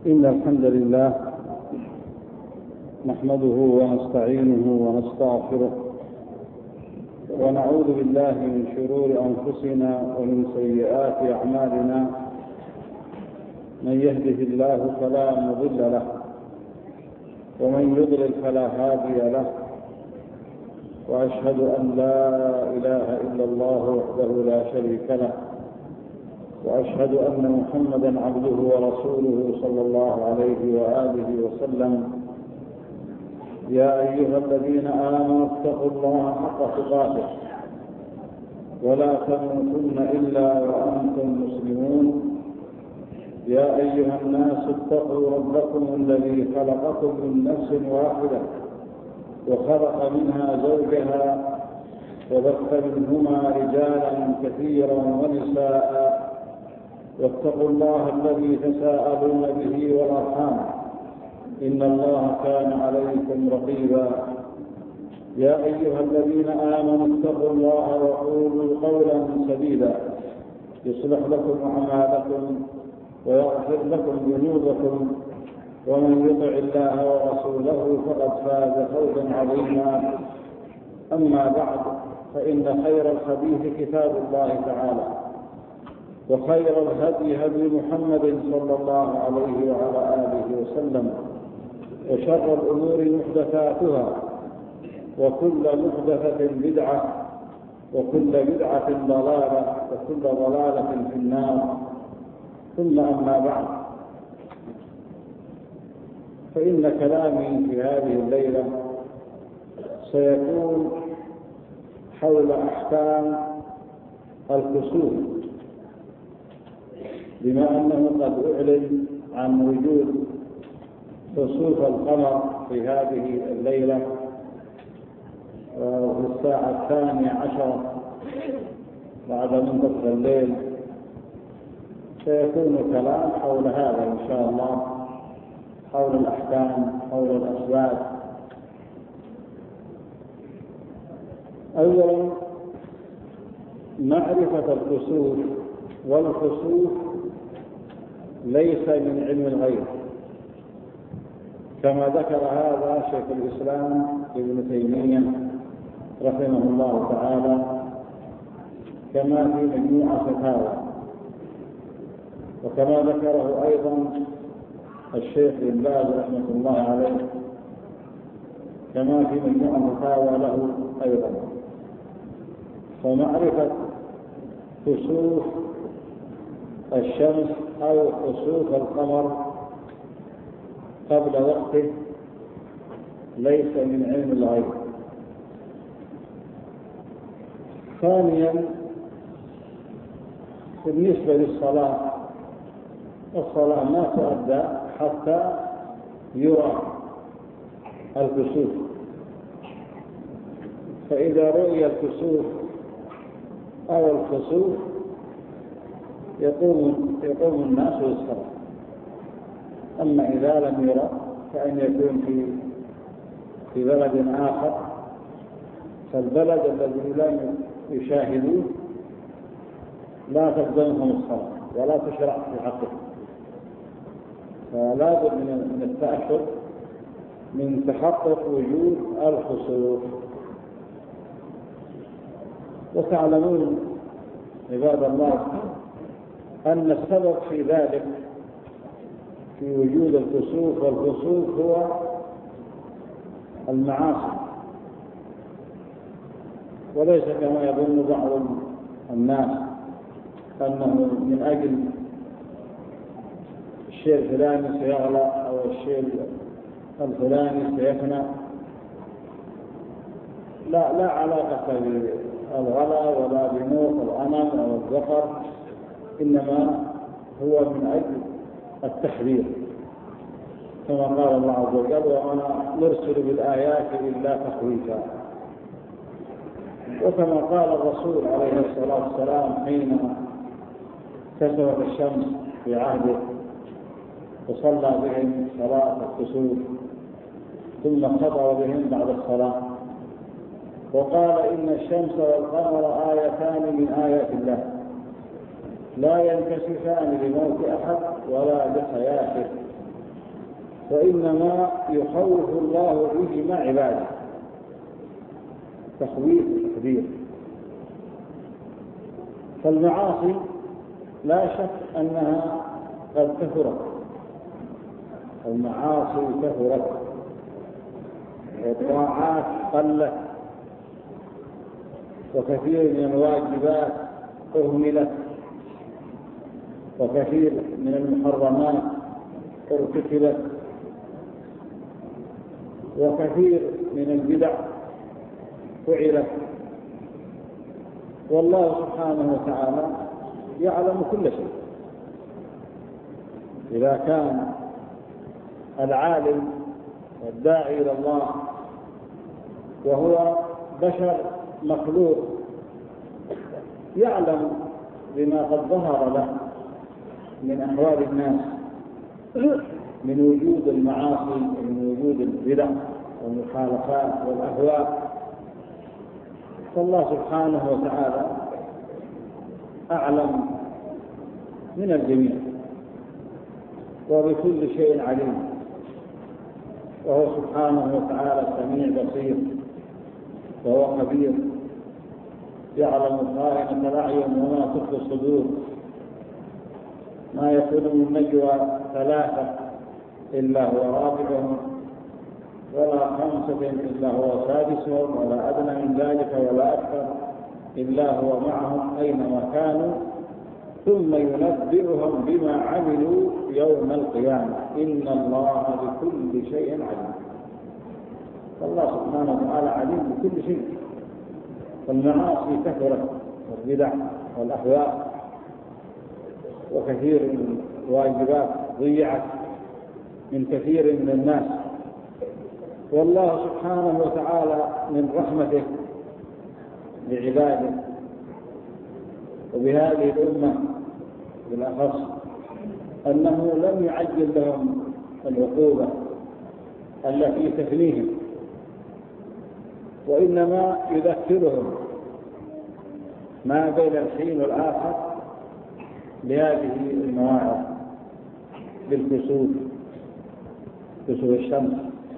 إن الحمد لله نحمده ونستعينه ونستغفره ونعوذ بالله من شرور أنفسنا ومن سيئات أعمالنا. من يهده الله فلا مضل له ومن يضلل فلا هادي له، وأشهد أن لا إله إلا الله وحده لا شريك له، وأشهد أن محمدا عبده ورسوله صلى الله عليه وآله وسلم. يا أيها الذين آمنوا اتقوا الله حق تقاته ولا تموتن إلا وأنتم مسلمون. يا أيها الناس اتقوا ربكم الذي خلقكم من نفس واحدة وخلق منها زوجها وبث منهما رجالا كثيرا ونساء، واتقوا الله الذي تساءلون به والأرحام إن الله كان عليكم رقيبا. يا أيها الذين آمنوا اتقوا الله وقولوا قولا سديدا يصلح لكم أعمالكم ويغفر لكم ذنوبكم، ومن يطع الله ورسوله فقد فاز فوزا عظيما. أما بعد، فإن خير الحديث كتاب الله تعالى، وخير الهدي هدي محمد صلى الله عليه وعلى آله وسلم، وشر الأمور محدثاتها، وكل محدثة بدعة، وكل بدعة ضلالة، وكل ضلالة في النار. ثم أما بعد، فإن كلامي في هذه الليلة سيكون حول أحكام الكسوف، بما أنه قد أعلن عن وجود كسوف القمر في هذه الليلة في الساعة 12 بعد منتصف الليل. سيكون كلام حول هذا إن شاء الله، حول الأحكام، حول الأسباب. أولا، معرفة الكسوف، والكسوف ليس من علم الغيب كما ذكر هذا شيخ الإسلام ابن تيمية رحمه الله تعالى، كما في مجموع فتاوى، وكما ذكره أيضا الشيخ بن باز رحمه الله عليه، كما في مجموع فتاوى له أيضا. فمعرفة كسوف الشمس أو كسوف القمر قبل وقته ليس من علم الغيب. ثانيا، بالنسبة للصلاة، الصلاة ما تؤدى حتى يرى الكسوف، فإذا رؤي الكسوف أو الخسوف يقوم الناس للصلاة. أما إذا لم يرى، فإن يكون في بلد آخر، فالبلد الذي لم يشاهدوه لا تقدمهم الصلاة ولا تشرع في حقه. فلا بد من التأكد من تحقق وجود الخسوف. وتعلمون عباد الله أن السبب في ذلك، في وجود الكسوف والخسوف، هو المعاصي، وليس كما يظن بعض الناس أنه من أجل الشيء الفلاني سيغلى أو الشيء الفلاني سيفنى. لا علاقة بالغلا ولا بموت الغنم أو الذكر، إنما هو من أجل التحذير، كما قال الله عز وجل: وما نرسل بالآيات إلا تخويفا. وكما قال الرسول عليه الصلاة والسلام حينما كسرت الشمس في عهده وصلى بهم صلاة الكسوف، ثم خطب بهم بعد الصلاة وقال: إن الشمس والقمر آيتان من آيات الله لا ينكشفان لموت أحد ولا لحياته، وإنما يخوف الله بهما عباده، تخويف كبير. فالمعاصي لا شك أنها قد كثرت، المعاصي كثرت والطاعات قلت، وكثير من الواجبات أهملت، وكثير من المحرمات ارتكبت، وكثير من البدع فعلت. والله سبحانه وتعالى يعلم كل شيء. إذا كان العالم والداعي إلى الله وهو بشر مخلوق يعلم بما قد ظهر له من أحوال الناس، من وجود المعاصي ومن وجود البدع والمخالفات والأهواء، فالله سبحانه وتعالى أعلم من الجميع وبكل شيء عليم، وهو سبحانه وتعالى سميع بصير، وهو خبير يعلم خائنة الأعين وما تخفي الصدور. ما يكون من نجوى ثلاثة إلا هو رابعهم، ولا خمسة إلا هو سادسهم، ولا أدنى من ذلك ولا أكثر إلا هو معهم أينما كانوا، ثم ينبئهم بما عملوا يوم القيامة، إن الله بكل شيء عليم. فالله سبحانه وتعالى عليم بكل شيء. فالمعاصي كثرت والبدع والأهواء، وكثير من الواجبات ضيعت من كثير من الناس. والله سبحانه وتعالى من رحمته بعباده وبهذه الأمة بالأخص أنه لم يعجل لهم العقوبة التي تفنيهم، وإنما يذكرهم ما بين الحين والآخر بهذه المواعظ، بالكسوف، كسوف الشمس،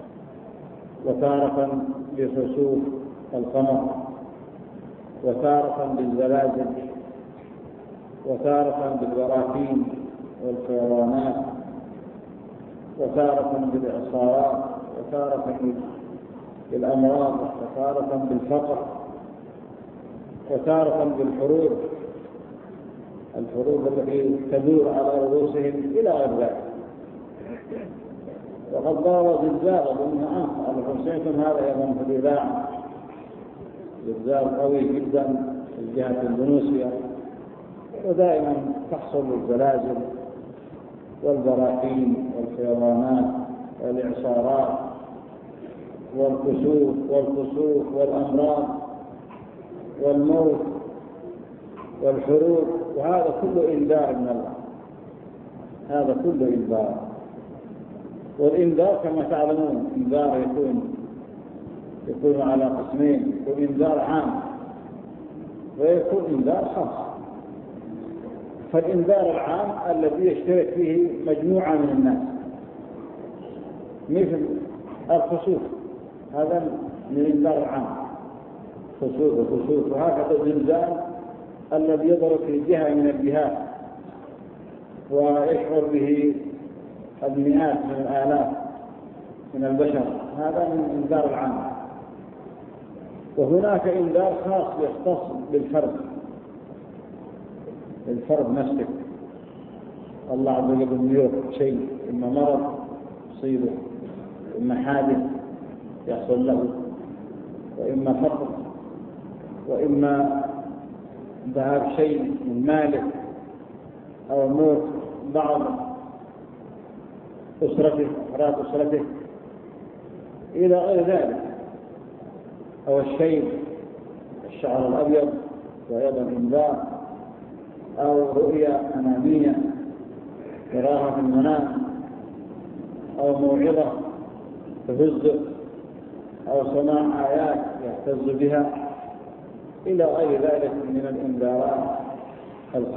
وتارة بخسوف القمر، وتارة بالزلازل، وتارة بالبراكين والفيضانات، وتارة بالإعصارات، وتارة بالأمراض، وتارة بالفقر، وتارة بالحروب، الحروب التي تدور على رؤوسهم إلى غير ذلك. وقد ضرب زلزال ضمن سمعتم هذا أيضا في الإذاعة، زلزال قوي جدا في الجهة الإندونيسية، ودائما تحصل الزلازل والبراكين والفيضانات والإعصارات والكسوف والأمراض والموت والحروب، وهذا كله إنذار من الله، هذا كله إنذار. والإنذار كما تعلمون إنذار يكون على قسمين، يكون إنذار عام ويكون إنذار خاص. فالإنذار العام الذي يشترك فيه مجموعة من الناس، مثل الخسوف، هذا من الإنذار العام، خسوف. وهكذا الزلزال الذي يضرب في جهة من الجهات ويشعر به المئات من الآلاف من البشر، هذا من الإنذار العام. وهناك إنذار خاص يختص بالفرد نفسه. الله عز وجل يرى شيء، إما مرض يصيبه، إما حادث يحصل له، وإما فقر، وإما ذهاب شيء من ماله، أو موت بعض أسرته، أفراد أسرته، إلى غير ذلك، أو الشعر الأبيض وأيضا إنذار، أو رؤيا منامية يراها في المنام، أو موعظة تهز، أو سماع آيات يهتز بها، إلى غير ذلك من الإنذارات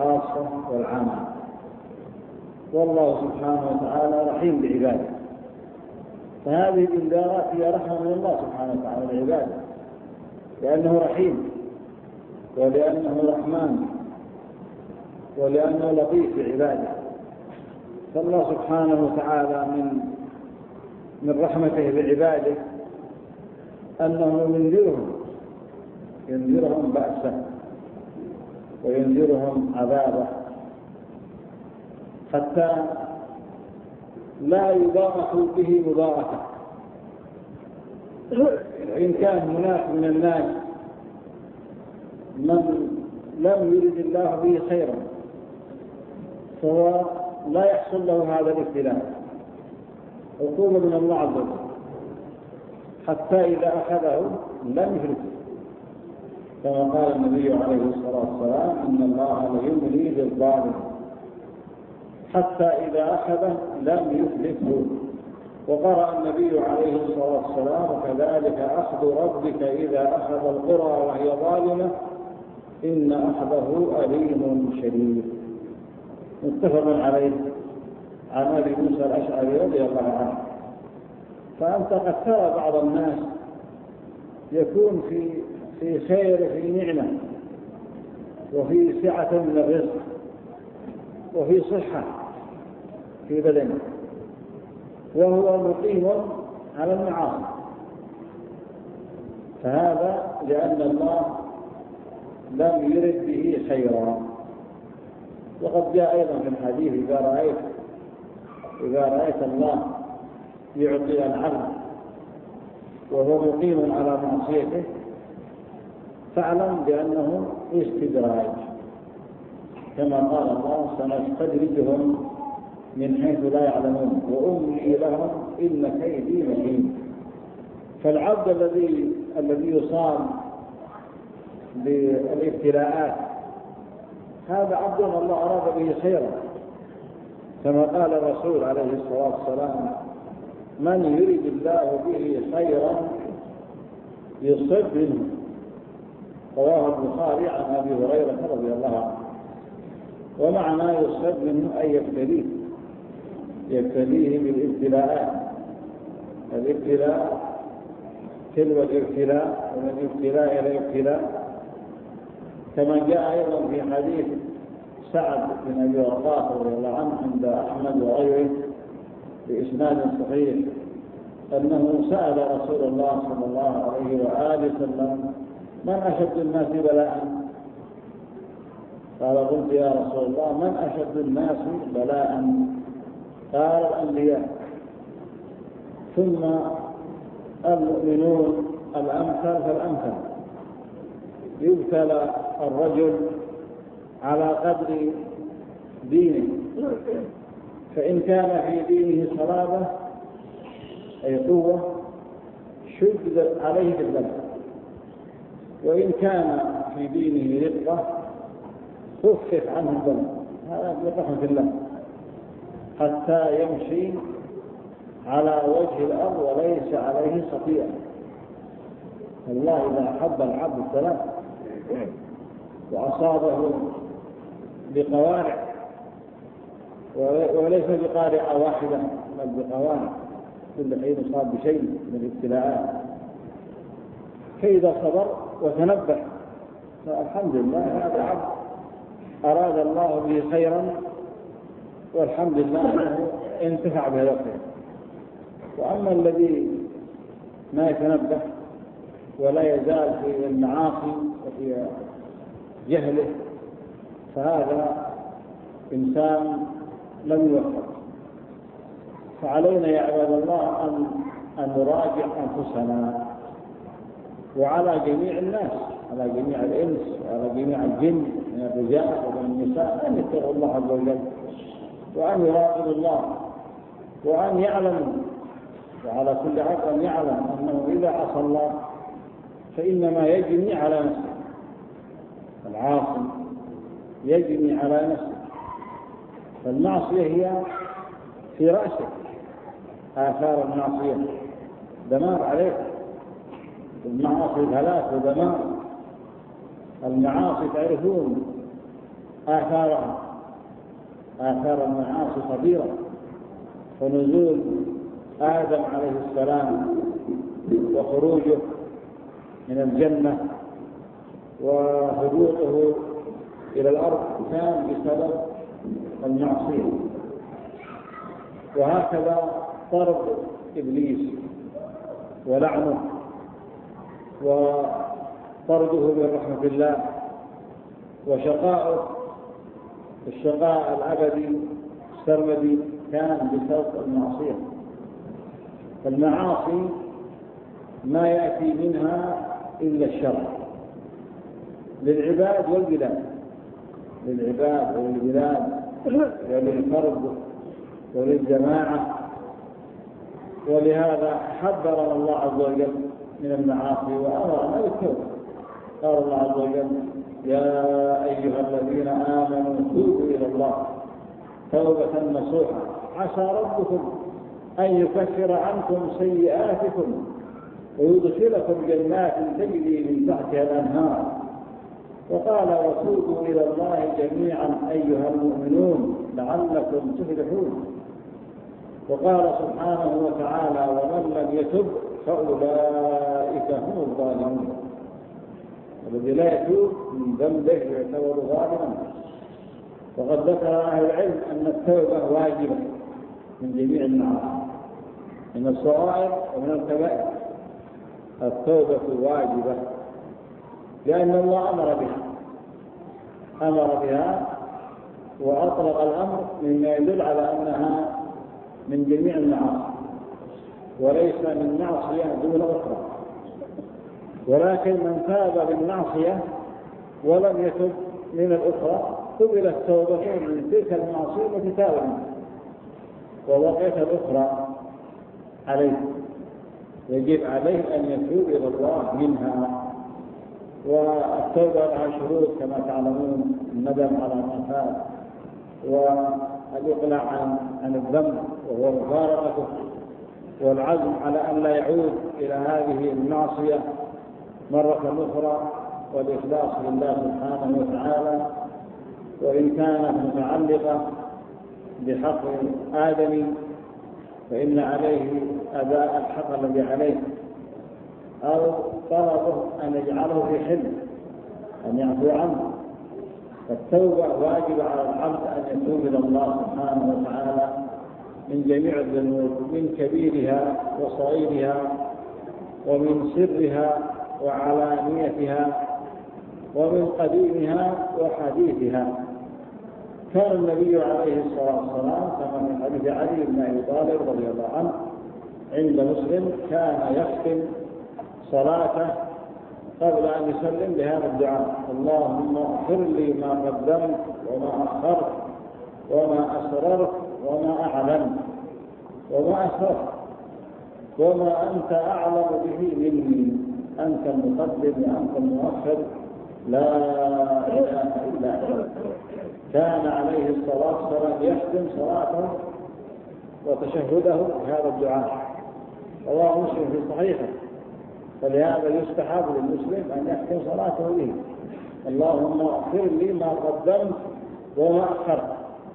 الخاصة والعامة. والله سبحانه وتعالى رحيم بعباده، فهذه الإنذارات هي رحمة من الله سبحانه وتعالى لعباده، لأنه رحيم ولأنه رحمن ولأنه لطيف بعباده. فالله سبحانه وتعالى من رحمته بعباده أنه ينذرهم بأسه وينذرهم عذابه، حتى لا يضاعفوا به مضاعفة. إن كان هناك من الناس من لم يرد الله به خيرا فهو لا يحصل له هذا الابتلاء، عقوبة من الله عز وجل، حتى إذا أخذه لم يهلكه، كما قال النبي عليه الصلاة والسلام: إن الله ليملي للظالم حتى إذا أخذه لم يفلته. وقرأ النبي عليه الصلاة والسلام: وكذلك أخذ ربك إذا أخذ القرى وهي ظالمة إن أخذه أليم شديد. متفق عليه عن أبي موسى الأشعري رضي الله عنه. فأنت قد ترى بعض الناس يكون في خير وفي نعمة وفي سعة من الرزق وفي صحة في بدنه، وهو مقيم على المعاصي، فهذا لأن الله لم يرد به خيرا. وقد جاء أيضا في الحديث: إذا رأيت الله يعطي العبد وهو مقيم على معصيته فاعلم بأنه استدراج، كما قال الله: سنستدرجهم من حيث لا يعلمون وأملي لهم إن كيدي متين. فالعبد الذي يصاب بالابتلاءات هذا عبد الله أراد به خيرا، كما قال الرسول عليه الصلاة والسلام: من يريد الله به خيرا يصب منه. رواه البخاري عن أبي هريرة رضي الله عنه. ومعنى يصب منه أي يبتليه بالابتلاءات. الابتلاء تلو الابتلاء ومن ابتلاء إلى ابتلاء، كما جاء أيضا في حديث سعد بن أبي وقاص رضي الله عنه عند أحمد وغيره بإسناد صحيح أنه سأل رسول الله صلى الله عليه وآله وسلم: من أشد الناس بلاء؟ قال: قلت يا رسول الله من أشد الناس بلاء؟ قال: الأنبياء، ثم المؤمنون الأمثل فالأمثل. يبتلى الرجل على قدر دينه، فإن كان في دينه صلابة أي قوة شدد عليه بالبلاء، وإن كان في دينه رقة خفف عنه البلاء. هذا برحمة الله، حتى يمشي على وجه الأرض وليس عليه خطيئة. الله إذا أحب العبد السلام وأصابه بقوارع، وليس بقارعة واحدة بل بقوارع، كل حين يصاب بشيء من الابتلاءات، فإذا صبر وتنبه فالحمد لله هذا عبد أراد الله به خيرا، والحمد لله أنه انتفع بهذا الخير. وأما الذي ما يتنبه ولا يزال في المعاصي وفي جهله فهذا إنسان لم يوفق. فعلينا يا عباد الله أن نراجع أنفسنا، وعلى جميع الناس، على جميع الإنس وعلى جميع الجن من الرجال ومن النساء، أن يتقوا الله عز وجل وأن يراقبوا الله وأن يعلموا، وعلى كل عبد أن يعلم أنه إذا عصى الله فإنما يجني على نفسه. العاصي يجني على نفسه، فالمعصية هي في رأسه، آثار المعصية دمار عليه. المعاصي ثلاث ودمار. المعاصي تعرفون آثارها، آثار المعاصي خطيرة، ونزول آدم عليه السلام وخروجه من الجنة وهبوطه إلى الأرض كان بسبب المعصية. وهكذا طرد إبليس ولعنه وطرده من رحمة الله وشقاؤه الشقاء الأبدي السرمدي كان بسبب المعصية. فالمعاصي ما يأتي منها إلا الشر للعباد والبلاد، للعباد وللبلاد وللفرد وللجماعة. ولهذا حذرنا الله عز وجل من المعاصي وأمرنا بالتوبة. قال الله عز وجل: يا أيها الذين آمنوا توبوا إلى الله توبة نصوحا عسى ربكم أن يكفر عنكم سيئاتكم ويدخلكم جنات تجري من تحتها الأنهار. وقال: وتوبوا إلى الله جميعا أيها المؤمنون لعلكم تفلحون. وقال سبحانه وتعالى: ومن لم يتب فأولئك هم الظالمون. الذي لا يتوب من ذنبه يعتبر ظالما. وقد ذكر أهل العلم أن التوبة واجبة من جميع المعاصي، من الصغائر ومن الكبائر. التوبة واجبة لأن الله أمر بها وأطلق الأمر مما يدل على أنها من جميع المعاصي وليس من معصية دون أخرى. ولكن من تاب بالمعصية ولم يتب من الأخرى قبلت توبته من تلك المعصية التي تاب منها ووقعت الأخرى عليه. يجب عليه أن يتوب إلى الله منها. والتوبة لها شروط كما تعلمون: الندم على ما فات، والإقلاع عن الذنب وهو مفارقته، والعزم على أن لا يعود إلى هذه المعصية مرة أخرى، والإخلاص لله سبحانه وتعالى. وإن كانت متعلقة بحق آدم فإن عليه أداء الحق الذي عليه، أو طلبه أن يجعله في حل أن يعفو عنه. فالتوبة واجب على العبد أن يتوب إلى الله سبحانه وتعالى من جميع الذنوب، من كبيرها وصغيرها، ومن سرها وعلانيتها، ومن قديمها وحديثها. كان النبي عليه الصلاة والسلام كما في حديث علي بن أبي طالب رضي الله عنه عند مسلم كان يختم صلاته قبل أن يسلم بهذا الدعاء: اللهم اغفر لي ما قدمت وما أخرت وما أسررت وما أعلنت وما أسررت وما أنت أعلم به مني، أنت المقدم وأنت المؤخر لا إله إلا أنت. كان عليه الصلاة والسلام يختم صلاته وتشهده بهذا الدعاء. رواه مسلم في صحيحه. فلهذا يستحب للمسلم أن يختم صلاته به: اللهم اغفر لي ما قدمت وما أخرت،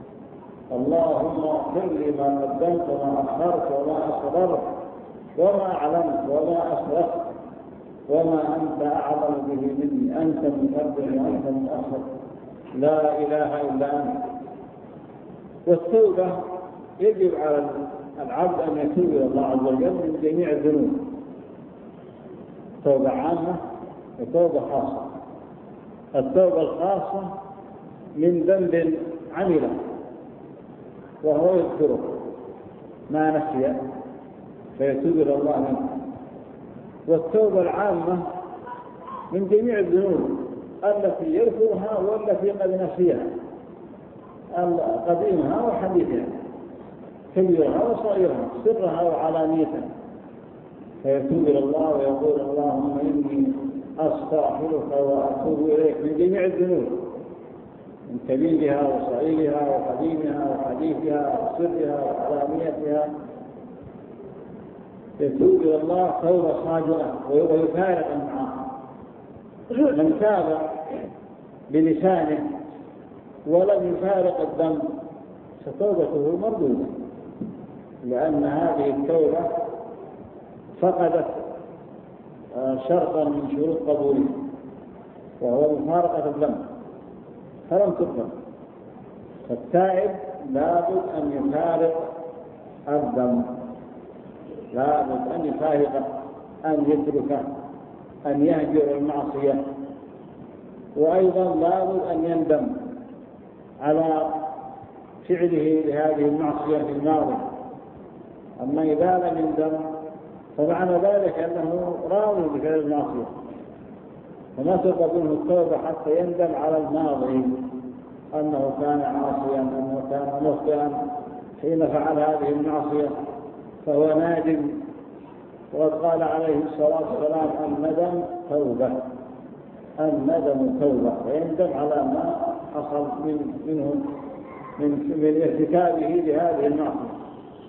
اللهم اغفر لي ما قدمت وما أخرت وما أسررت وما أعلنت وما أسرفت وما أنت أعلم به مني، أنت المقدم وأنت المؤخر لا إله إلا أنت. والتوبة يجب على العبد أن يتوب إلى الله عز وجل من جميع الذنوب، توبة عامة وتوبة خاصة. التوبة الخاصة من ذنب عمله وهو يذكره ما نسي فيتوب إلى الله منه. والتوبة العامة من جميع الذنوب التي يذكرها والتي قد نسيها، قديمها وحديثها، كبيرها وصغيرها، سرها وعلانيتها، فيتوب إلى الله ويقول: اللهم إني أستغفرك وأتوب إليك من جميع الذنوب، من كبيرها وصغيرها وقديمها وحديثها وسرها وعلانيتها. يتوب إلى الله توبة صادقة ويفارق المعاصي. من تاب بلسانه ولم يفارق الذنب فتوبته مردودة، لأن هذه التوبة فقدت شرطا من شروط قبولها، وهو مفارقة الذنب، فلم تقبل. فالتائب لابد أن يفارق الذنب، لابد أن يفارق، أن يترك، أن يهجر المعصية، وأيضا لابد أن يندم على فعله لهذه المعصية في الماضي. أما إذا لم يندم فمعنى ذلك أنه راضي بفعل المعصية، فما تقبل منه التوبة حتى يندم على الماضي أنه كان عاصيا، أنه كان مخطئا حين فعل هذه المعصية، فهو نادم. وقد قال عليه الصلاة والسلام: الندم توبة، الندم توبة، ويندم على ما حصل منه من ارتكابه لهذه المعصية،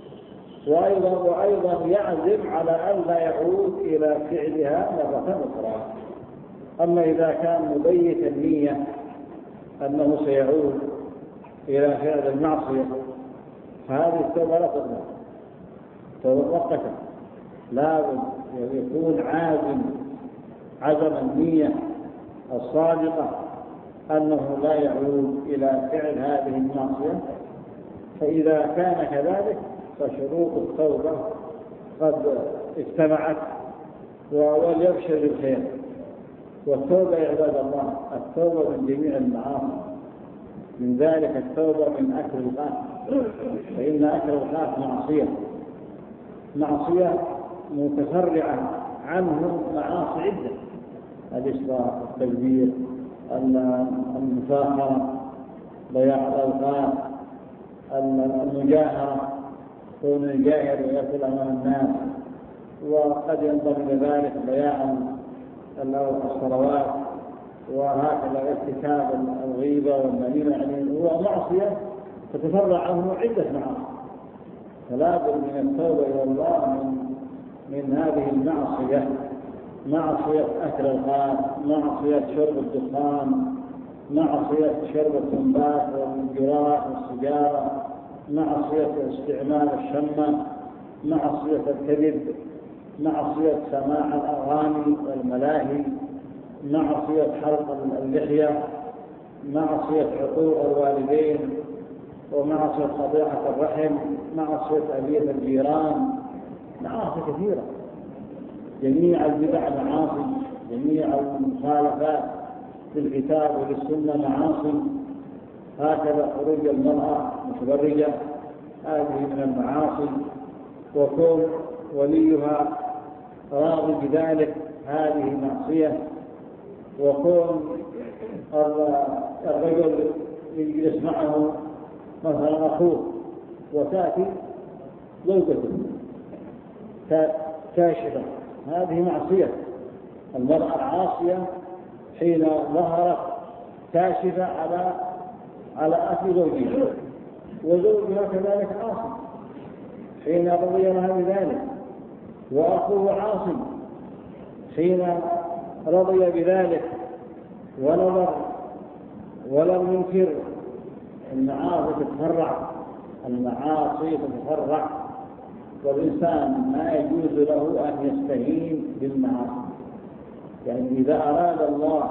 وأيضا يعزم على أن لا يعود إلى فعلها مرة أخرى. أما إذا كان مبيت النية أنه سيعود إلى فعل المعصية فهذه التوبة لا تقبل، توبة مؤقتة. لابد يكون عزم النية الصادقة أنه لا يعود إلى فعل هذه المعصية. فإذا كان كذلك فشروط التوبة قد اجتمعت وليبشر الخير. والتوبة يا عباد الله، التوبة من جميع المعاصي، من ذلك التوبة من أكل القات، فإن أكل القات معصية متفرعة عنه معاصي عدة: الإسراف، التكبير، المفاخرة، ضياع الأوقات، المجاهرة، كون الجاهر ويأكل أمام الناس، وقد ينضم إلى ذلك ضياع الصلوات، وهكذا ارتكاب الغيبة والنميمة. يعني هو معصية تتفرع عنه عدة معاصي، فلا بد من التوبة إلى الله من هذه المعصية: معصية أكل القات، معصية شرب الدخان، معصية شرب التنباك والمنجرات والسجارة، معصية استعمال الشمة، معصية الكذب، معصية سماع الأغاني والملاهي، معصية حلق اللحية، معصية عقوق الوالدين، ومعصية قطيعة الرحم، معصية أذية الجيران، معاصي كثيرة. جميع البدع معاصي، جميع المخالفات للكتاب وللسنة معاصي. هكذا خروج المرأة متبرجة، هذه من المعاصي، وكون وليها راضي بذلك هذه معصية، وكون الرجل يجلس معه مثلا أخوه وتأتي زوجته كاشفة، هذه معصية. المرأة عاصية حين ظهرت كاشفة على أخي زوجها، وزوجها كذلك عاصي حين رضي لها بذلك، وأخوه عاصي حين رضي بذلك ونظر ولم ينكر. المعاصي تتفرع، والإنسان ما يجوز له أن يستهين بالمعاصي. يعني إذا أراد الله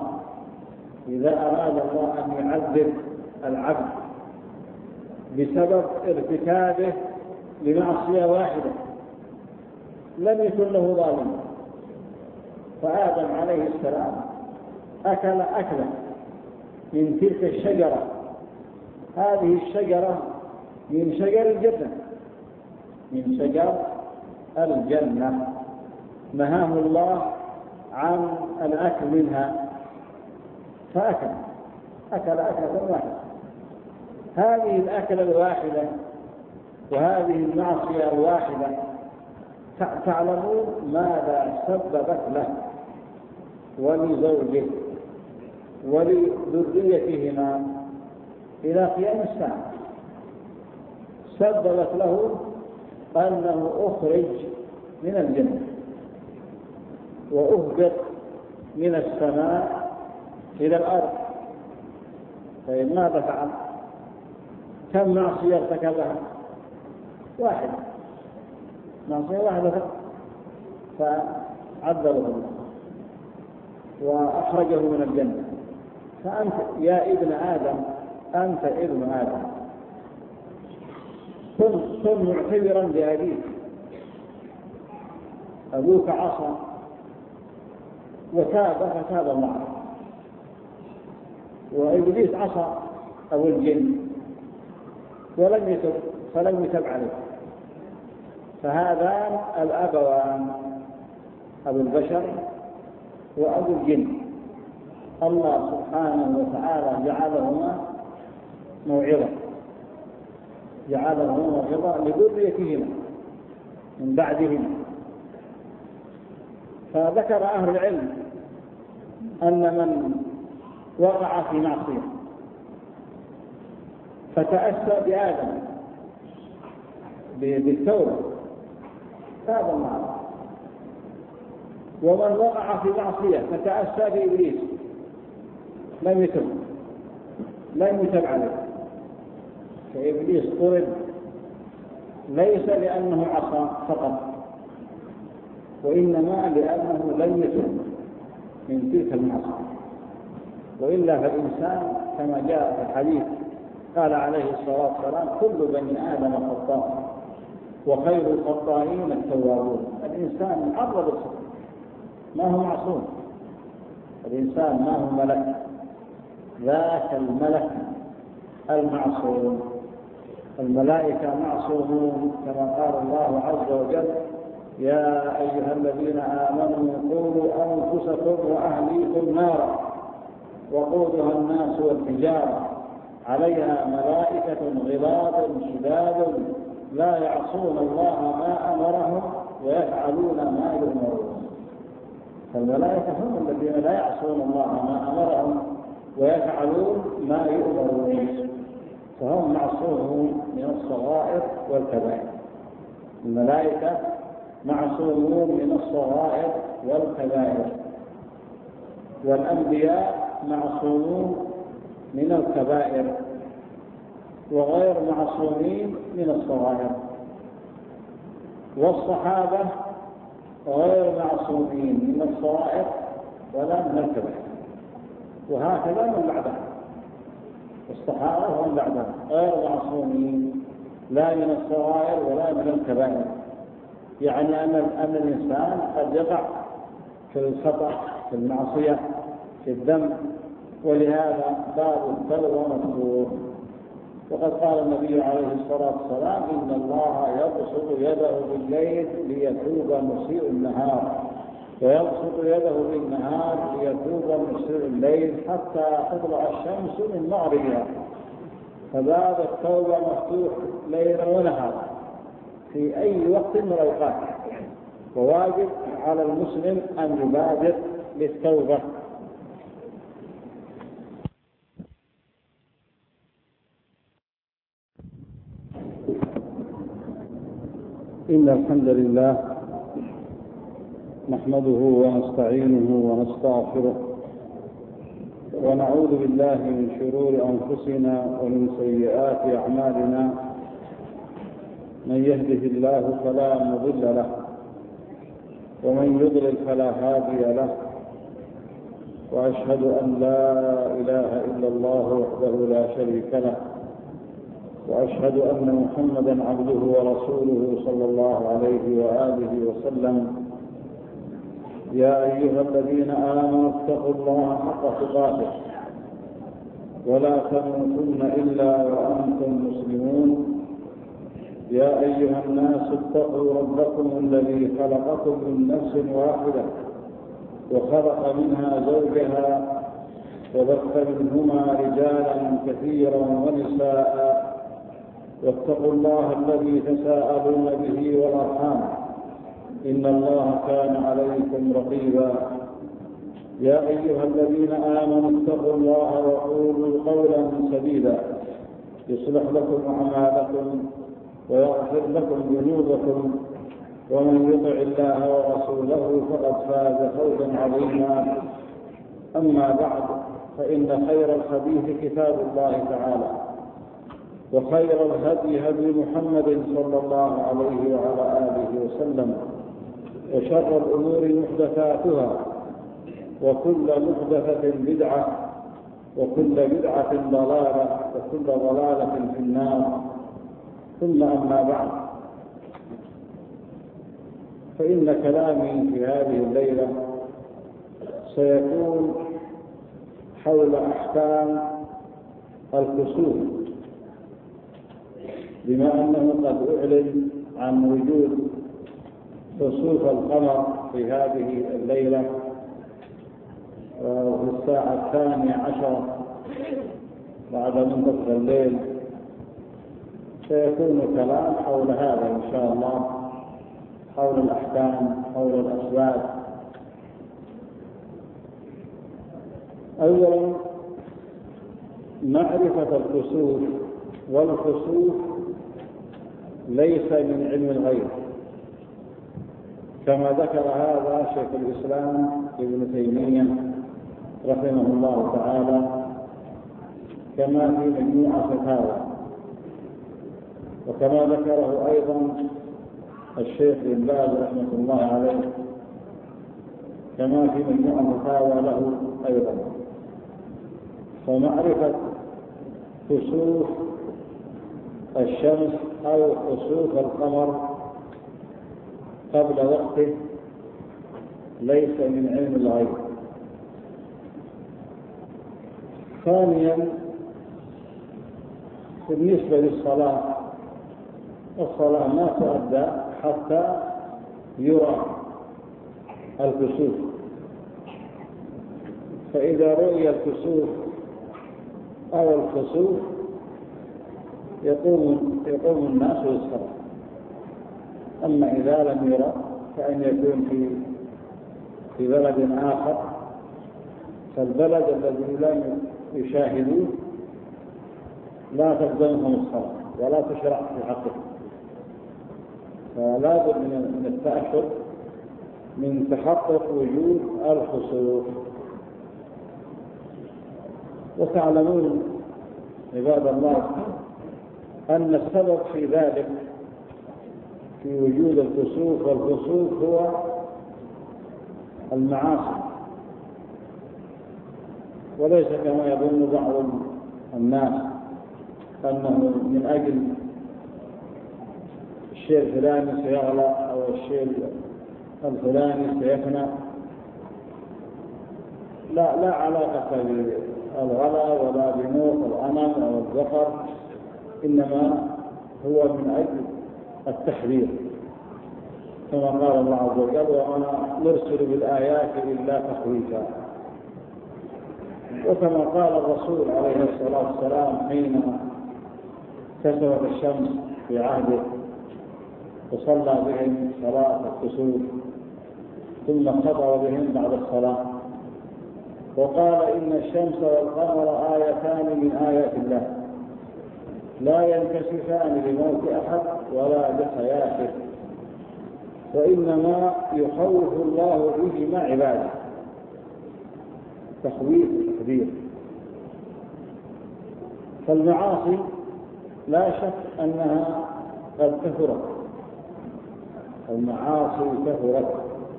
أن يعذب العبد بسبب ارتكابه لمعصية واحدة لم يكن له ظالما. فآدم عليه السلام أكل أكلة من تلك الشجرة، هذه الشجرة من شجر الجنة، نهاه الله عن الأكل منها، فأكل أكلة واحدة. هذه الأكلة الواحدة وهذه المعصية الواحدة تعلمون ماذا سببت له ولزوجه ولذريتهما إلى قيام الساعة؟ سببت له أنه أخرج من الجنة وأهبط من السماء إلى الأرض. فماذا فعل؟ كم معصية ارتكبها؟ واحدة. معصية واحدة فعذبه الله وأخرجه من الجنة. فأنت يا ابن آدم، أنت ابن آدم، كن معتبرا بأبيك. أبوك عصى وتاب فتاب الله، وإبليس عصى أبو الجن ولم يتب فلم يتب عليه. فهذان الأبوان، أبو البشر وأبو الجن، الله سبحانه وتعالى جعلهما موعظة لذريتهما من بعدهما. فذكر أهل العلم أن من وقع في معصية فتأسى بآدم بالتوبة تاب الله، ومن وقع في معصية فتأسى بإبليس لم يتب عليه. فإبليس طرد ليس لأنه عصى فقط، وإنما لأنه لم يتب من تلك المعصية. وإلا فالإنسان كما جاء في الحديث قال عليه الصلاة والسلام: كل بني آدم خطاء وخير الخطائين التوابون. الإنسان معرض للخطأ، ما هو معصوم. الإنسان ما هو ملك، ذاك الملك المعصوم. الملائكة معصومون كما قال الله عز وجل: يا أيها الذين آمنوا قوا أنفسكم وأهليكم نارا وقودها الناس والحجارة عليها ملائكة غلاظ شداد لا يعصون الله ما أمرهم ويفعلون ما يؤمرون. فالملائكة هم الذين لا يعصون الله ما أمرهم ويفعلون ما يؤمرون، فهم معصومون من الصغائر والكبائر. الملائكة معصومون من الصغائر والكبائر، والأنبياء معصومون من الكبائر وغير معصومين من الصغائر، والصحابة غير معصومين من الصغائر ولا من الكبائر، وهكذا من بعدهم. الصحابة ومن بعدهم غير معصومين لا من الصغائر ولا من الكبائر. يعني أن الإنسان قد يقع في الخطأ، في المعصية، في الذنب، ولهذا باب التوبة مفتوح. وقد قال النبي عليه الصلاة والسلام: إن الله يبسط يده بالليل ليتوب مسيء النهار، ويبسط يده بالنهار ليتوب مسيء الليل حتى تطلع الشمس من مغربها. فباب التوبة مفتوح ليلا ونهارا في أي وقت من الأوقات، وواجب على المسلم أن يبادر للتوبة. إن الحمد لله نحمده ونستعينه ونستغفره، ونعوذ بالله من شرور أنفسنا ومن سيئات أعمالنا. من يهده الله فلا مضل له، ومن يضلل فلا هادي له، وأشهد أن لا إله إلا الله وحده لا شريك له، وأشهد أن محمدا عبده ورسوله صلى الله عليه وآله وسلم. يا أيها الذين آمنوا اتقوا الله حق تقاته ولا تموتن إلا وأنتم مسلمون. يا أيها الناس اتقوا ربكم الذي خلقكم من نفس واحدة وخلق منها زوجها وبث منهما رجالا كثيرا ونساء، واتقوا الله الذي تساءلون به والأرحام إن الله كان عليكم رقيبا. يا أيها الذين آمنوا اتقوا الله وقولوا قولا سديدا يصلح لكم أعمالكم ويغفر لكم ذنوبكم، ومن يطع الله ورسوله فقد فاز فوزا عظيما. أما بعد، فإن خير الحديث كتاب الله تعالى، وخير الهدي هدي محمد صلى الله عليه وعلى آله وسلم، وشر الأمور محدثاتها، وكل محدثة بدعة، وكل بدعة ضلالة، وكل ضلالة في النار. ثم أما بعد، فإن كلامي في هذه الليلة سيكون حول أحكام الكسوف، بما أنه قد أعلن عن وجود كسوف القمر في هذه الليلة في الساعة 12 بعد منتصف الليل. سيكون كلام حول هذا إن شاء الله، حول الأحكام، حول الأسباب. أولا، معرفة الكسوف، والكسوف ليس من علم الغيب، كما ذكر هذا شيخ الإسلام ابن تيمية رحمه الله تعالى، كما في مجموع فتاوى، وكما ذكره أيضا الشيخ ابن باز رحمه الله عليه، كما في مجموع فتاوى له أيضا. فمعرفة كسوف الشمس أو كسوف القمر قبل وقته ليس من علم الغيب. ثانيا، بالنسبة للصلاة، الصلاة ما تؤدى حتى يرى الكسوف، فإذا رؤي الكسوف أو الخسوف يقوم الناس للصلاة. أما إذا لم يرى، كأن يكون في بلد آخر، فالبلد الذي لم يشاهدوه لا تلزمهم الصلاة ولا تشرع في حقه. فلا بد من التأكد من تحقق وجود الخسوف. وتعلمون عباد الله أن السبب في ذلك، في وجود الكسوف والخسوف، هو المعاصي، وليس كما يظن بعض الناس أنه من أجل الشيء الفلاني سيغلى أو الشيء الفلاني سيفنى. لا علاقة بالغلا ولا بموت الغنم أو الذكر، إنما هو من أجل التحذير، كما قال الله عز وجل: وما نرسل بالآيات إلا تخويفا. وكما قال الرسول عليه الصلاة والسلام حين كسرت الشمس في عهده وصلى بهم صلاة الكسوف، ثم خطب بهم بعد الصلاة وقال: إن الشمس والقمر آيتان من آيات الله، لا ينكشفان لموت أحد ولا لحياته، وإنما يخوف الله بهما عباده. تخويف وتحذير. فالمعاصي لا شك أنها قد كثرت، المعاصي كثرت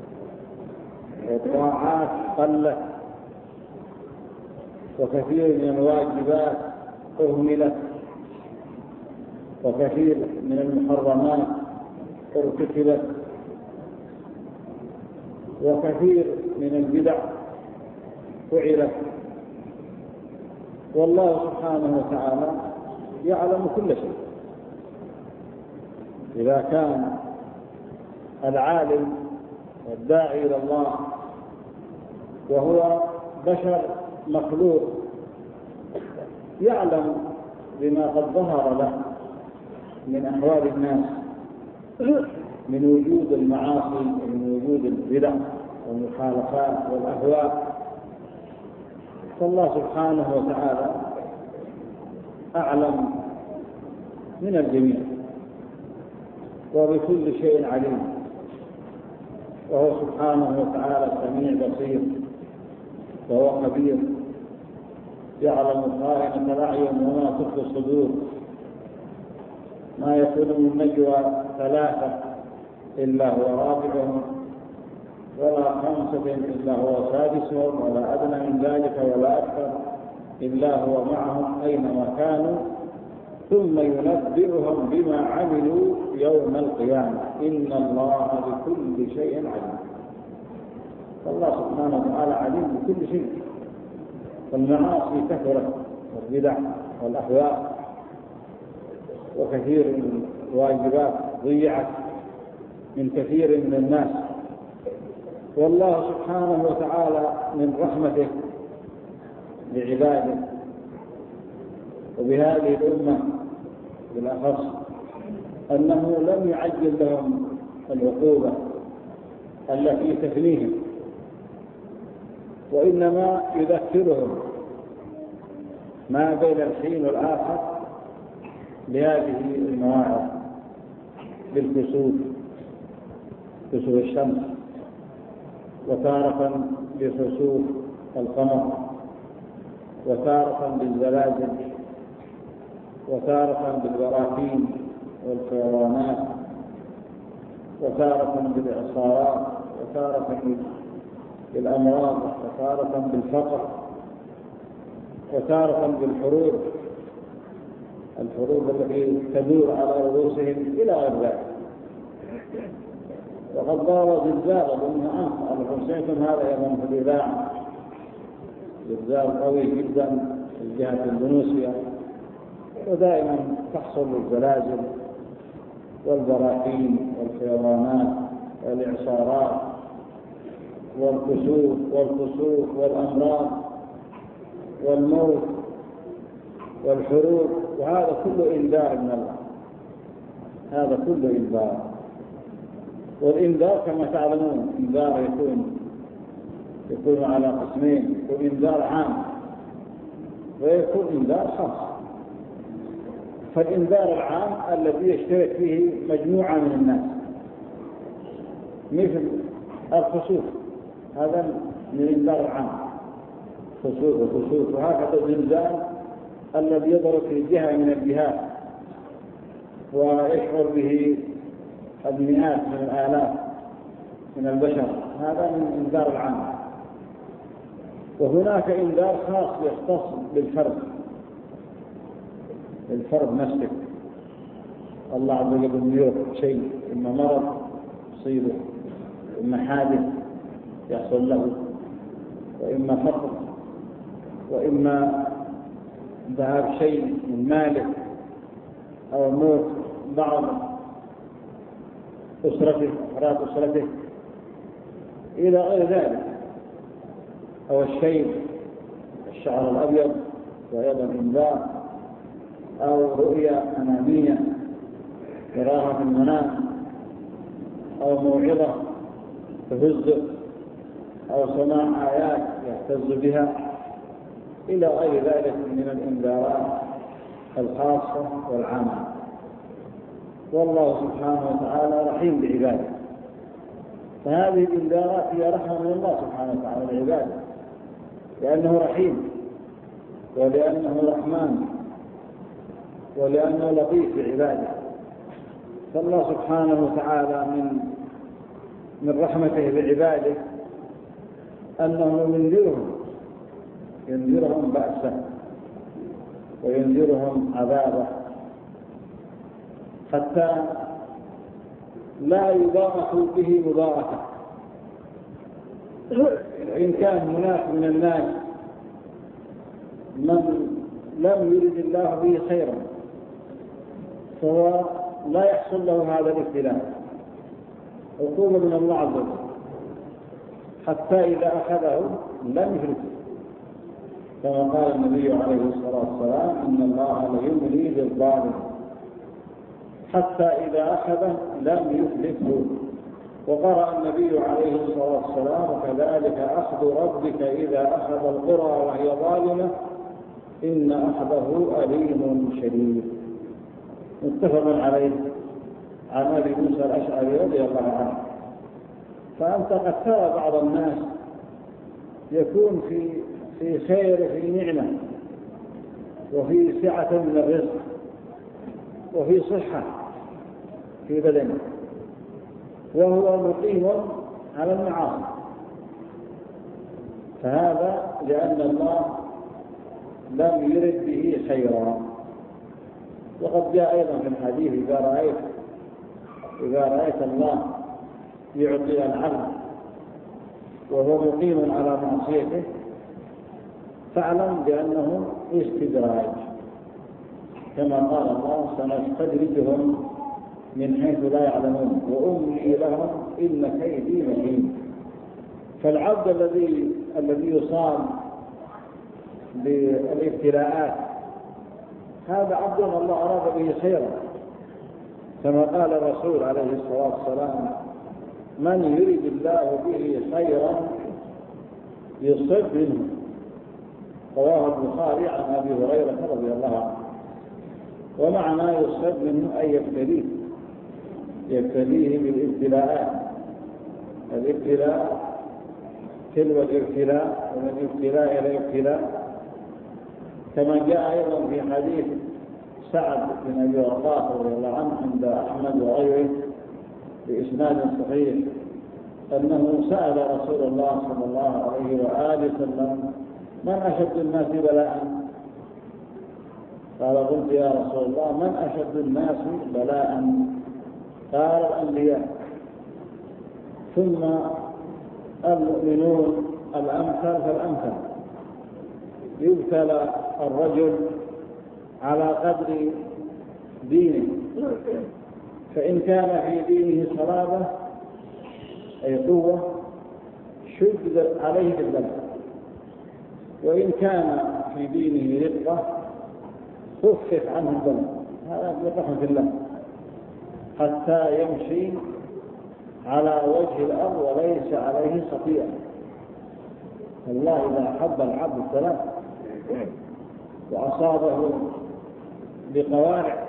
والطاعات قلت، وكثير من الواجبات أهملت، وكثير من المحرمات ارتكبت، وكثير من البدع فعلت. والله سبحانه وتعالى يعلم كل شيء. إذا كان العالم والداعي إلى الله وهو بشر مخلوق يعلم بما قد ظهر له من أحوال الناس، من وجود المعاصي ومن وجود البدع والمخالفات والأهواء، فالله سبحانه وتعالى أعلم من الجميع وبكل شيء عليم، وهو سبحانه وتعالى سميع بصير، وهو خبير يعلم خائنة الأعين وما تخفي الصدور، ما يكون من نجوى ثلاثة إلا هو رابعهم، ولا خمسة إلا هو سادسهم، ولا أدنى من ذلك ولا أكثر إلا هو معهم أينما كانوا، ثم ينبئهم بما عملوا يوم القيامة، إن الله بكل شيء عليم. فالله سبحانه وتعالى عليم بكل شيء. فالمعاصي كثرت والبدع والأهواء، وكثير من الواجبات ضيعت من كثير من الناس، والله سبحانه وتعالى من رحمته بعباده وبهذه الأمة بالأخص أنه لم يعجل لهم العقوبة التي تفنيهم، وإنما يذكرهم ما بين الحين والآخر بهذه المواعظ بالكسوف، كسوف الشمس، وتارة بخسوف القمر، وتارة بالزلازل، وتارة بالبراكين والفيضانات، وتارة بالإعصارات، وتارة بالأمراض، وتارة بالفقر، وتارة بالحروب، الحروب التي تدور على رؤوسهم إلى غير ذلك. وقد ضرب زلزال أظنها أمس سمعتم هذا أيضا في الإذاعة، زلزال قوي جدا في الجهة الإندونيسية، ودائما تحصل الزلازل والبراكين والفيضانات والإعصارات والكسوف والأمراض والموت والحروب، وهذا كله إنذار من الله، هذا كله إنذار. والإنذار كما تعلمون إنذار يكون على قسمين، يكون إنذار عام ويكون إنذار خاص. فالإنذار العام الذي يشترك فيه مجموعة من الناس، مثل الخسوف، هذا من الإنذار العام، خسوف. وهكذا الزلزال الذي يضرب في جهة من الجهات ويشعر به المئات من الآلاف من البشر، هذا من الإنذار العام. وهناك إنذار خاص يختص بالفرد نفسه. الله عز وجل يوقف شيء، إما مرض يصيبه، إما حادث يحصل له، وإما فقر، وإما ذهاب شيء من ماله، أو موت بعض أسرته، أفراد أسرته، إلى غير ذلك، أو الشعر الأبيض وأيضا إنذار، أو رؤيا أمامية يراها في المنام، أو موعظة تهزه، أو سماع آيات يهتز بها، إلى غير ذلك من الإنذارات الخاصة والعامة. والله سبحانه وتعالى رحيم بعباده، فهذه الإنذارات هي رحمة من الله سبحانه وتعالى بعباده، لأنه رحيم، ولأنه رحمن، ولأنه لطيف بعباده. فالله سبحانه وتعالى من رحمته بعباده أنه ينذرهم بأسه وينذرهم عذابه، حتى لا يبارك به مباركة. إن كان هناك من الناس من لم يرد الله به خيرا، فهو لا يحصل له هذا الابتلاء، عقوبة من الله عز وجل، حتى إذا أخذه لم يفلته، كما قال النبي عليه الصلاة والسلام: إن الله ليملي للظالم حتى إذا أخذه لم يفلته. وقرأ النبي عليه الصلاة والسلام: وكذلك أخذ ربك إذا أخذ القرى وهي ظالمة إن أخذه أليم شديد. متفق عليه عن أبي موسى الأشعري رضي الله عنه. فأنت قد ترى بعض الناس يكون في خير، في نعمة، وفي سعة من الرزق، وفي صحة في بدنه، وهو مقيم على المعاصي. فهذا لأن الله لم يرد به خيرا. وقد جاء أيضا في الحديث: إذا رأيت الله يعطي العبد وهو مقيم على معصيته فاعلم بأنه استدراج، كما قال الله: سنستدرجهم من حيث لا يعلمون وأملي لهم إن كيدي متين. فالعبد الذي يصاب بالابتلاءات هذا عبد الله أراد به خيرا، كما قال الرسول عليه الصلاة والسلام: من يريد الله به خيرا يصب منه. رواه البخاري عن أبي هريرة رضي الله عنه. ومعنى يصب منه أي يبتليه بالابتلاءات. الابتلاء تلو الابتلاء، ومن ابتلاء إلى ابتلاء، كما جاء أيضا في حديث سعد بن أبي وقاص رضي الله عنه عند أحمد وغيره بإسناد صحيح أنه سأل رسول الله صلى الله عليه وآله وسلم: من أشد الناس بلاء؟ قال: قلت يا رسول الله: من أشد الناس بلاء؟ قال: الأنبياء، ثم المؤمنون الأمثل فالأمثل. يبتلى الرجل على قدر دينه، فإن كان في دينه صلابة أي قوة شدد عليه بالبلاء، وإن كان في دينه رقة خفف عنه البلاء. هذا برحمة الله، حتى يمشي على وجه الأرض وليس عليه خطيئة. الله إذا أحب العبد الثلاث وأصابه بقوارع،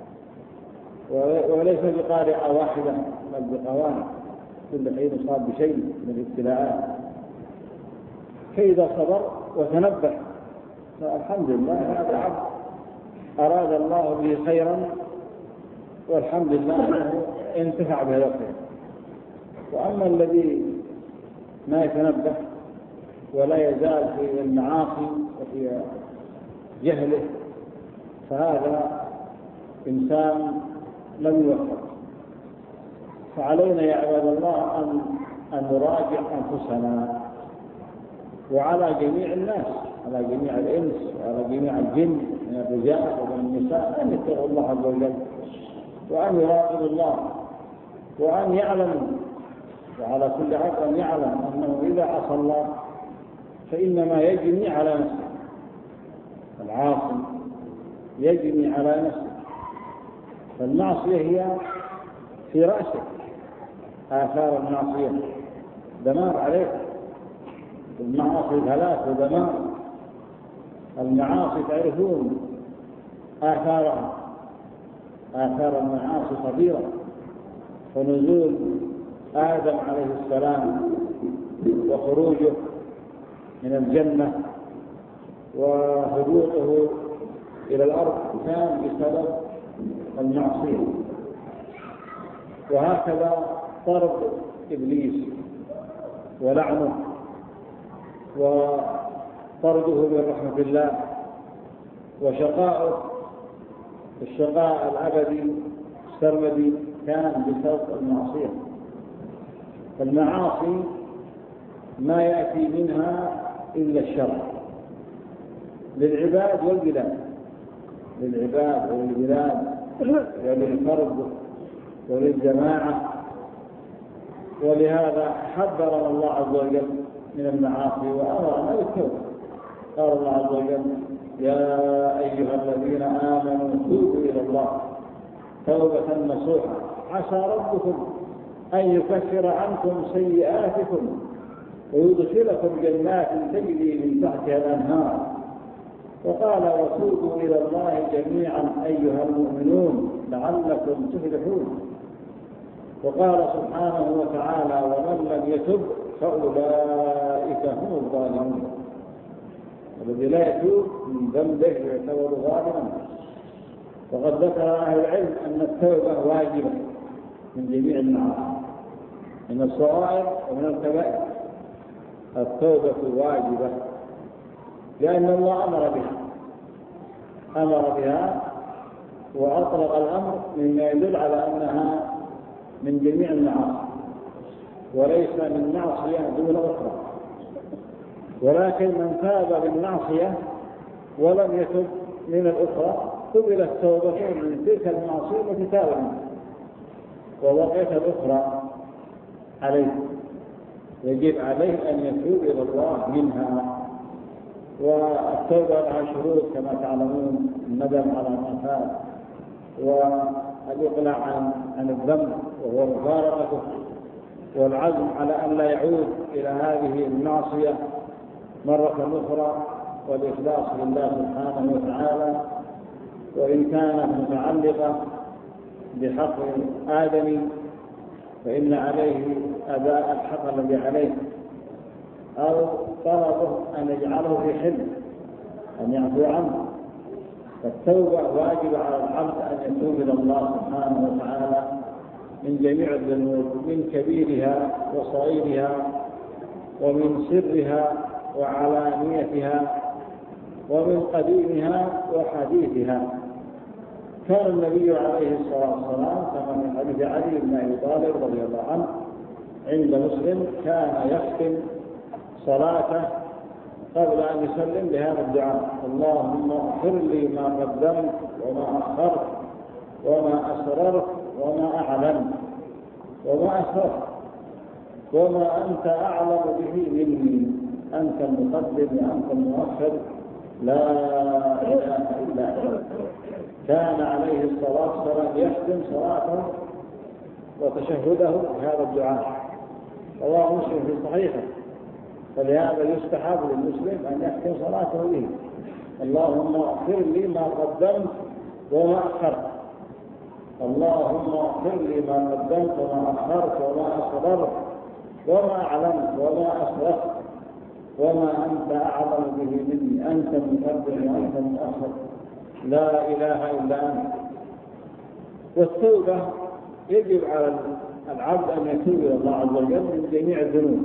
وليس بقارعة واحدة بل بقوارع، كل حين يصاب بشيء من الابتلاءات، فإذا صبر وتنبه فالحمد لله هذا عبد أراد الله به خيرا، والحمد لله أنه انتفع بهذا الخير. وأما الذي ما يتنبه ولا يزال في المعاصي وفي جهله فهذا إنسان لم يوفق. فعلينا يا عباد الله أن نراجع أنفسنا، وعلى جميع الناس، على جميع الإنس وعلى جميع الجن من الرجال ومن النساء، أن يتقوا الله عز وجل وأن يراقبوا الله وأن يعلم، وعلى كل عبد أن يعلم أنه إذا عصى الله فإنما يجني على نفسه. العاصي يجني على نفسه، فالمعصية هي في رأسه. آثار المعصية دمار عليك، المعاصي هلاك ودمار. المعاصي تعرفون آثارها، آثار المعاصي خطيرة. فنزول آدم عليه السلام وخروجه من الجنة وهبوطه إلى الأرض كان بسبب المعصية. وهكذا طرد إبليس ولعنه وطرده من رحمة الله وشقاؤه الشقاء الأبدي السرمدي كان بسبب المعصية. المعاصي ما يأتي منها إلا الشر للعباد والبلاد، للعباد والبلاد وللفرد وللجماعة. ولهذا حذرنا الله عز وجل من المعاصي وأمرنا بالتوبة. قال الله عز وجل: يا أيها الذين آمنوا توبوا إلى الله توبة نصوحا عسى ربكم أن يكفر عنكم سيئاتكم ويدخلكم جنات تجري من تحتها الأنهار. وقال: وتوبوا إلى الله جميعا أيها المؤمنون لعلكم تفلحون. وقال سبحانه وتعالى: ومن لم يتب فأولئك هم الظالمون. الذي لا يتوب من ذنبه يعتبر ظالما. وقد ذكر أهل العلم أن التوبة واجبة من جميع المعاصي، من الصغائر ومن الكبائر. التوبة واجبة لأن الله أمر بها وأطلق الأمر مما يدل على أنها من جميع المعاصي وليس من معصية دون أخرى. ولكن من تاب بالمعصية ولم يتب من الأخرى قبلت توبته من تلك المعصية التي تاب منها وبقيت الأخرى عليه، يجب عليه أن يتوب إلى الله منها. والتوبة لها شروط كما تعلمون: الندم على ما فات، والإقلاع عن الذنب وهو مفارقته، والعزم على أن لا يعود إلى هذه المعصية مرة أخرى، والإخلاص لله سبحانه وتعالى. وإن كانت متعلقة بحق آدمي فإن عليه أداء الحق الذي عليه، أو طلبه أن يجعله في حل، أن يعفو عنه. فالتوبة واجب على العبد أن يتوب إلى الله سبحانه وتعالى من جميع الذنوب، من كبيرها وصغيرها، ومن سرها وعلانيتها، ومن قديمها وحديثها. كان النبي عليه الصلاة والسلام كما في حديث علي بن أبي طالب رضي الله عنه عند مسلم كان يختم صلاته قبل أن يسلم بهذا الدعاء: اللهم اغفر لي ما قدمت وما أخرت وما أسررت وما أعلنت وما أسررت وما أنت أعلم به مني، أنت المقدم وأنت المؤخر، لا إله إلا أنت. كان عليه الصلاة والسلام يختم صلاته وتشهده بهذا الدعاء، رواه مسلم في صحيحه. فلهذا يستحب للمسلم أن يختم صلاته به: اللهم اغفر لي ما قدمت وما أخرت، اللهم اغفر لي ما قدمت وما أخرت وما أسررت وما أعلنت وما أسرفت وما أنت أعلم به مني، أنت المقدم وأنت المؤخر، لا إله إلا أنت. والتوبة يجب على العبد أن يتوب إلى الله عز وجل من جميع الذنوب،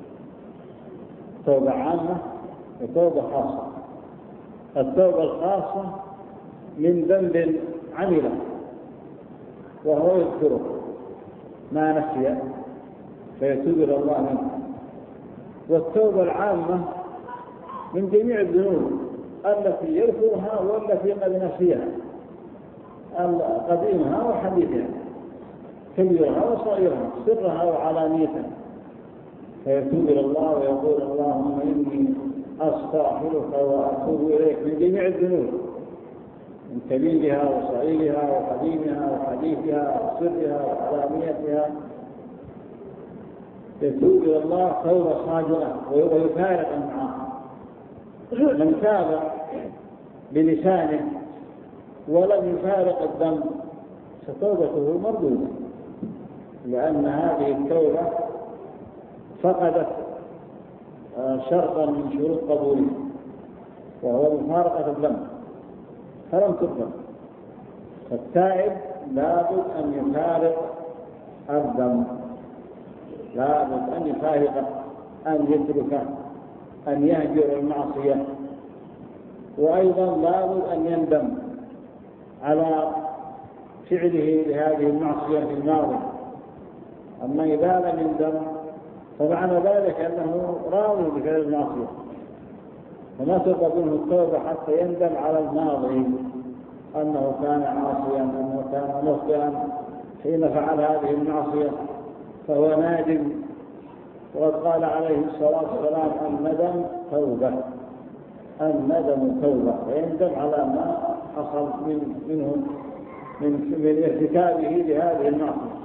توبة عامة وتوبة خاصة. التوبة الخاصة من ذنب عمله وهو يذكره ما نسي فيتوب إلى الله منه. والتوبة العامة من جميع الذنوب التي يذكرها والتي قد نسيها، قديمها وحديثها، كبيرها وصغيرها، سرها وعلانيتها، فيتوب إلى الله ويقول: اللهم إني أستغفرك وأتوب إليك من جميع الذنوب، من كبيرها وصغيرها وقديمها وحديثها وسرها وعلانيتها. يتوب إلى الله توبة صادقة ويفارق معه. من تاب بلسانه ولم يفارق الذنب فتوبته مردودة، لأن هذه التوبة فقدت شرطا من شروط قبوله وهو مفارقة الذنب فلم تقبل. فالتائب لابد أن يفارق الذنب، لابد أن يفارقه، أن يتركه، أن يهجر المعصية، وأيضا لابد أن يندم على فعله لهذه المعصية في الماضي. أما إذا لم يندم فمعنى ذلك أنه راضي بفعل المعصية، فما تقبل منه التوبة حتى يندم على الماضي أنه كان عاصيا، أنه كان مخطئا حين فعل هذه المعصية، فهو نادم. وقد قال عليه الصلاة والسلام: الندم توبة، الندم توبة، ويندم على ما حصل منه من ارتكابه لهذه المعصية.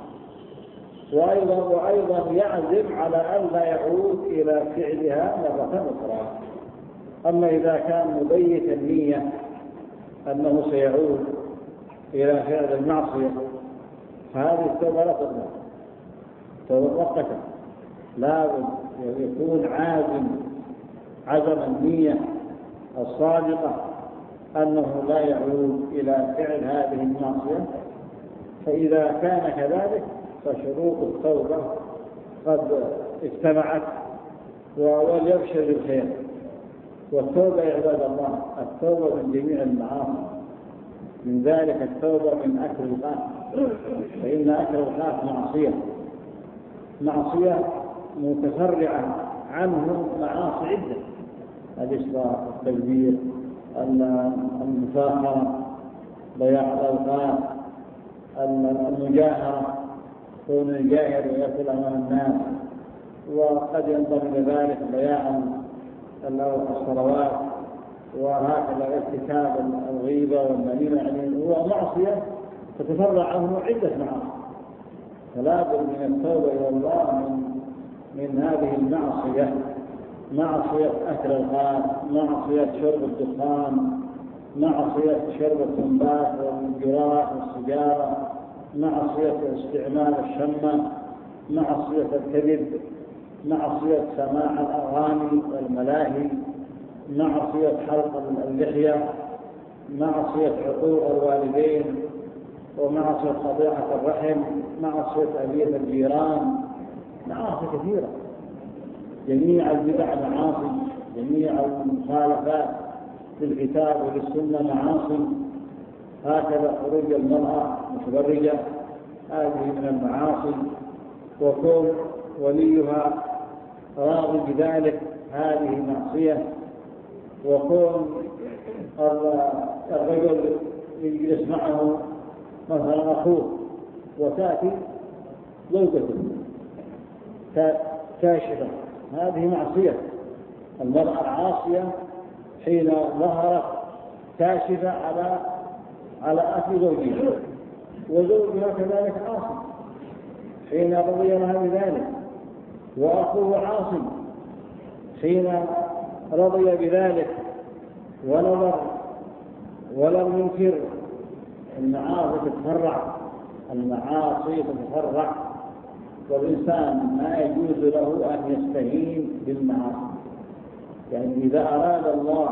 وأيضا يعزم على أن لا يعود إلى فعلها مرة أخرى. أما إذا كان مبيت النية أنه سيعود إلى فعل المعصية فهذه التوبة لا تقبل، توبة مؤقتة. لابد يكون عزم النية الصادقة أنه لا يعود إلى فعل هذه المعصية، فإذا كان كذلك فشروط التوبة قد اجتمعت وليبشر بالخير. والتوبة يا عباد الله، التوبة من جميع المعاصي، من ذلك التوبة من أكل الغاث، فإن أكل الغاث معصية متفرعة عنه معاصي عدة: الإسراف، التكبير، المفاخرة، ضياع الأوقات، المجاهرة، كون الجاهر ويأكل أمام الناس، وقد ينضم إلى ذلك ضياع الصلوات، وهكذا ارتكاب الغيبة والنميمة. يعني هو معصية تتفرع عنه عدة معاصي، فلا بد من التوبة إلى الله من هذه المعصية: معصية أكل الغاث، معصية شرب الدخان، معصية شرب التنباك والجراح والسجارة، معصية استعمال الشمة، معصية الكذب، معصية سماع الأغاني والملاهي، معصية حلق اللحية، معصية عقوق الوالدين، ومعصية قطيعة الرحم، معصية أذية الجيران، معاصي كثيرة. جميع البدع معاصي، جميع المخالفات للكتاب وللسنة معاصي. هكذا خروج المرأة متبرجة، هذه من المعاصي، وكون وليها راضي بذلك هذه معصية، وكون الرجل يجلس معه مثلا أخوه وتأتي زوجته كاشفة، هذه معصية. المرأة العاصية حين ظهرت كاشفة على أخي زوجها، وزوجها كذلك عاصي حين رضي لها بذلك، وأخوه عاصي حين رضي بذلك ونظر ولم ينكر. المعاصي تتفرع، والإنسان ما يجوز له أن يستهين بالمعاصي. يعني إذا أراد الله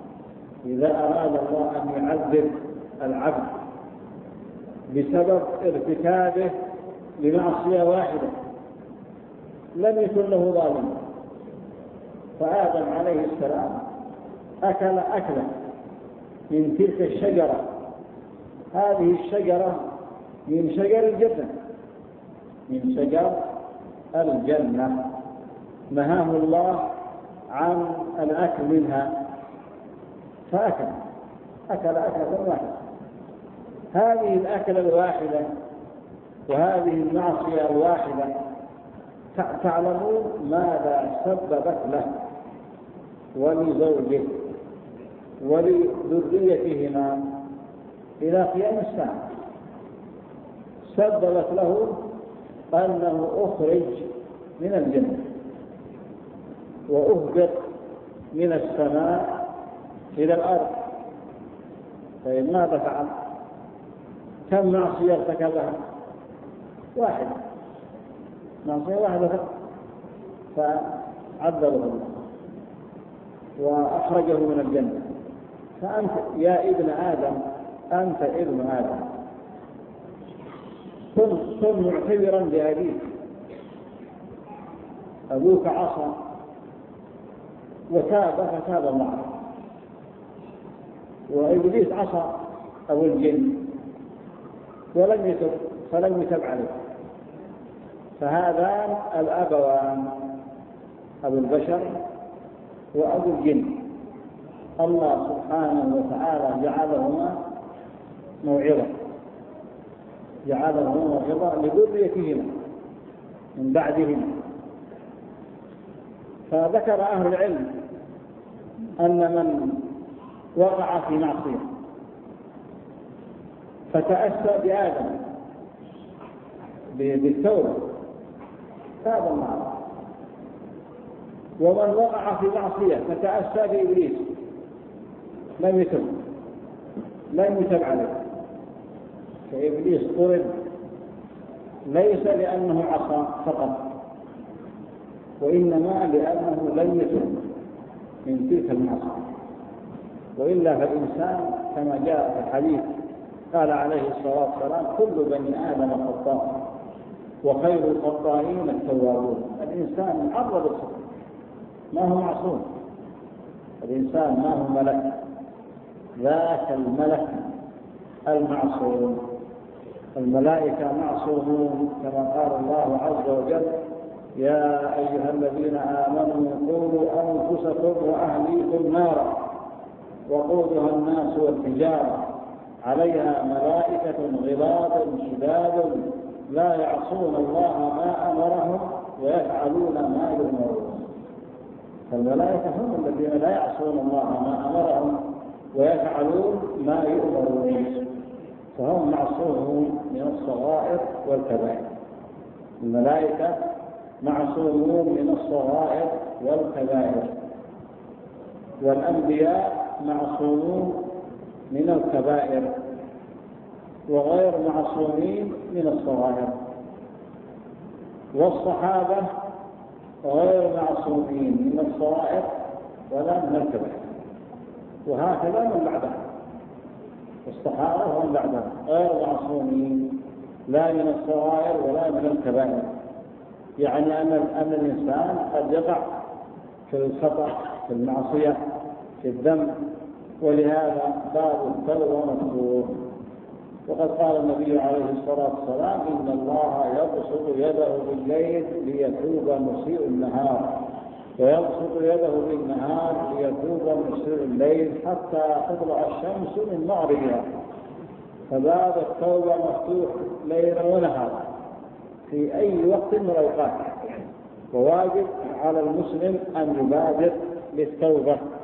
أن يعذب العبد بسبب ارتكابه لمعصية واحدة لم يكن له ظالم. فآدم عليه السلام أكل أكلا من تلك الشجرة، هذه الشجرة من شجر الجنة، نهاه الله عن الأكل منها، فأكل أكلة واحدة. هذه الأكلة الواحدة وهذه المعصية الواحدة تعلمون ماذا سببت له ولزوجه ولذريتهما إلى قيام الساعة؟ سببت له أنه أخرج من الجنة وأهبط من السماء إلى الأرض. طيب ماذا فعل؟ كم معصية ارتكبها؟ معصية واحدة فقط، فعذبه الله وأخرجه من الجنة. فأنت يا ابن آدم، أنت ابن آدم، كن معتبرا بأبيك. أبوك عصى وتاب فتاب معه، وإبليس عصى أبو الجن فلم يتب عليه. فهذان الأبوان، أبو البشر وأبو الجن، الله سبحانه وتعالى جعلهما موعظة لذريتهما من بعدهما. فذكر أهل العلم أن من وقع في معصية فتأسى بآدم بالتوبة تاب الله، ومن وقع في معصية فتأسى بإبليس لم يتب عليه. فإبليس طرد ليس لأنه عصى فقط، وإنما لأنه لم يتب من تلك المعصية. وإلا فالإنسان كما جاء في الحديث قال عليه الصلاة والسلام كل بني آدم خطاء وخير الخطائين التوابون. الإنسان معرض للخطأ، ما هو معصوم. الإنسان ما هو ملك، ذاك الملك المعصوم. الملائكة معصومون كما قال الله عز وجل يا أيها الذين آمنوا قوا أنفسكم وأهليكم نارا وقودها الناس والحجارة عليها ملائكة غلاظ شداد لا يعصون الله ما أمرهم ويفعلون ما يؤمرون. فالملائكة هم الذين لا يعصون الله ما أمرهم ويفعلون ما يؤمرون، فهم معصومون من الصغائر والكبائر. الملائكة معصومون من الصغائر والكبائر، والأنبياء معصومون من الكبائر وغير معصومين من الصغائر، والصحابة غير معصومين من الصغائر ولا من الكبائر، وهكذا من بعدهم. الصحابة ومن بعدهم غير معصومين لا من الصغائر ولا من الكبائر، يعني أن الإنسان قد يقع في الخطأ في المعصية في الذنب، ولهذا باب التوبة مفتوح. وقد قال النبي عليه الصلاة والسلام إن الله يبسط يده بالليل ليتوب مسيء النهار ويبسط يده بالنهار ليتوب مسيء الليل حتى تطلع الشمس من مغربها. فباب التوبة مفتوح ليلا ونهارا في أي وقت من الأوقات، وواجب على المسلم أن يبادر للتوبة